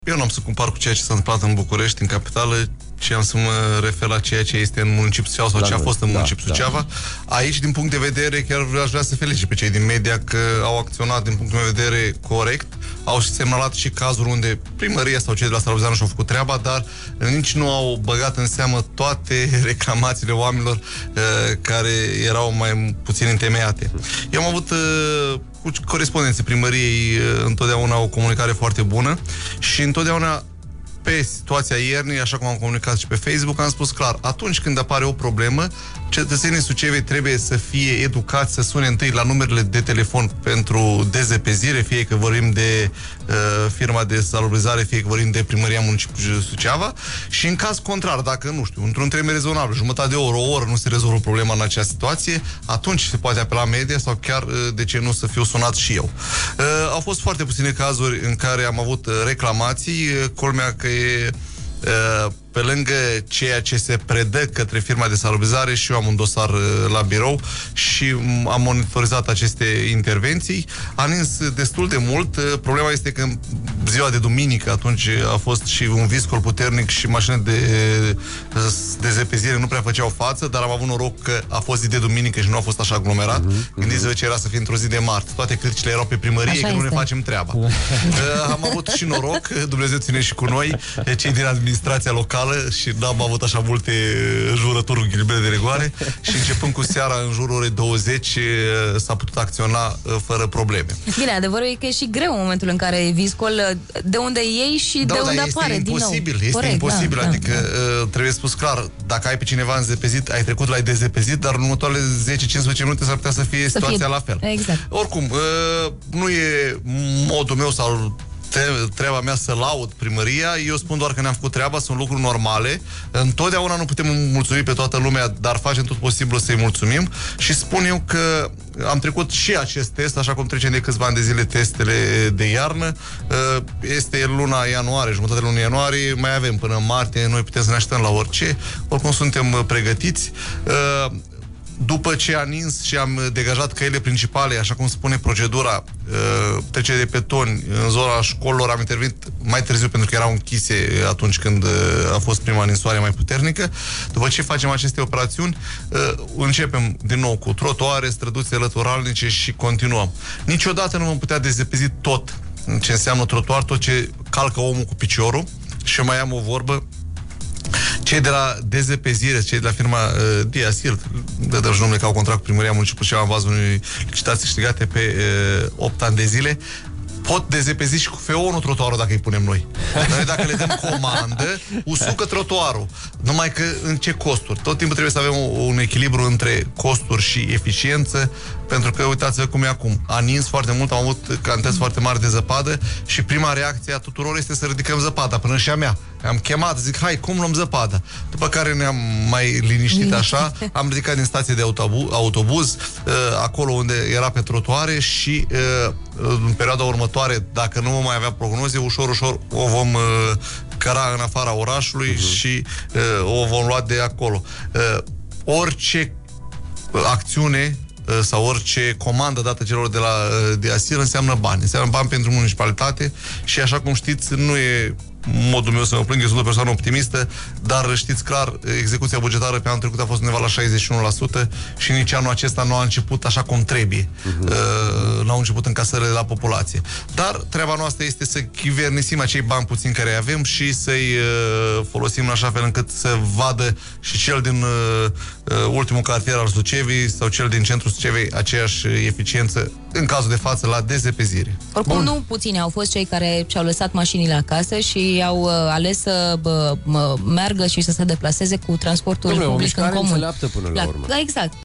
Eu nu am să compar cu ceea ce s-a întâmplat în București, în capitală, ci am să mă refer la ceea ce este în municipiul Suceava sau ce a fost în municipiul Suceava. Aici, din punct de vedere, chiar aș vrea să felicit pe cei din media că au acționat din punctul meu de vedere corect. Au semnalat și cazuri unde primăria sau cei de la Salubrizare nu și-au făcut treaba, dar nici nu au băgat în seamă toate reclamațiile oamenilor care erau mai puțin întemeiate. Eu am avut cu corespondenții primăriei întotdeauna o comunicare foarte bună și întotdeauna pe situația iernii, așa cum am comunicat și pe Facebook, am spus clar, atunci când apare o problemă, cetățenii Sucevei trebuie să fie educați să sune întâi la numerele de telefon pentru dezăpezire, fie că vorbim de firma de salubrizare, fie că vorbim de primăria municipiului Suceava, și în caz contrar, dacă, nu știu, într-un termen rezonabil, jumătate de oră, o oră, nu se rezolvă problema în această situație, atunci se poate apela media sau chiar, de ce nu, să fiu sunat și eu. Au fost foarte puține cazuri în care am avut reclamații, culmea că pe lângă ceea ce se predă către firma de salubrizare, și eu am un dosar la birou și am monitorizat aceste intervenții. A nins destul de mult. Problema este că în ziua de duminică, atunci a fost și un viscol puternic și mașinile de dezăpezire nu prea făceau față, dar am avut noroc că a fost zi de duminică și nu a fost așa aglomerat. Gândiți-vă ce era să fie într-o zi de marți. Toate criticile erau pe primărie, așa că nu ne facem treaba. Am avut și noroc, Dumnezeu ține și cu noi, cei din administrația locală, și n-am avut așa multe jurături, ghilimele de rigoare, și începând cu seara, în jurul orei 20, s-a putut acționa fără probleme. Bine, adevărul e că e și greu în momentul în care e viscol, de unde iei și de unde apare din nou. Este imposibil, adică trebuie spus clar, dacă ai pe cineva înzepezit, ai trecut la dezepezit, dar în următoarele 10-15 minute s-ar putea să fie situația la fel. Exact. Oricum, nu e modul meu sau treaba mea să laud primăria, eu spun doar că ne-am făcut treaba, sunt lucruri normale, întotdeauna nu putem mulțumi pe toată lumea, dar facem tot posibil să-i mulțumim și spun eu că am trecut și acest test, așa cum trecem de câțiva ani de zile testele de iarnă. Este luna ianuarie, jumătatea lunii ianuarie, mai avem până în martie, noi putem să ne așteptăm la orice, oricum suntem pregătiți. După ce am nins și am degajat căile principale, așa cum spune procedura, trecere de petoni în zona școlilor, am intervenit mai târziu pentru că erau închise atunci când a fost prima ninsoare mai puternică. După ce facem aceste operațiuni, începem din nou cu trotuare, străduțe lăturalnice și continuăm. Niciodată nu vom putea dezăpezi tot ce înseamnă trotuar, tot ce calcă omul cu piciorul. Și eu mai am o vorbă: cei de la dezăpezire, cei de la firma Diasil, dă-și numele că au contract cu primăria municipiului Suceava în bază unei licitații câștigate pe 8 ani de zile, pot dezăpezi și cu feonul trotuarul dacă îi punem noi. Noi dacă le dăm comandă, usucă trotuarul. Numai că în ce costuri? Tot timpul trebuie să avem un echilibru între costuri și eficiență, pentru că uitați-vă cum e acum. A nins foarte mult, am avut cantități foarte mari de zăpadă și prima reacție a tuturor este să ridicăm zăpada, până și a mea. Am chemat, zic, hai, cum luăm zăpada? După care ne-am mai liniștit așa, am ridicat din stație de autobuz, acolo unde era pe trotuare și în perioada următoare, dacă nu vom mai avea prognoze, ușor, ușor o vom căra în afara orașului și o vom lua de acolo. Orice acțiune sau orice comandă dată celor de la Diasil înseamnă bani. Înseamnă bani pentru municipalitate și, așa cum știți, nu e modul meu să mă plâng, eu sunt o persoană optimistă, dar știți clar, execuția bugetară pe anul trecut a fost undeva la 61% și nici anul acesta nu a început așa cum trebuie. Nu au început încasările la populație. Dar treaba noastră este să chivernisim acei bani puțini care avem și să-i folosim în așa fel încât să vadă și cel din ultimul cartier al Sucevei sau cel din centrul Sucevei aceeași eficiență, în cazul de față, la dezăpezire. Oricum, nu puțini au fost cei care și-au lăsat mașinile acasă și au ales să meargă și să se deplaseze cu transportul public în comun. Până la urmă. Exact.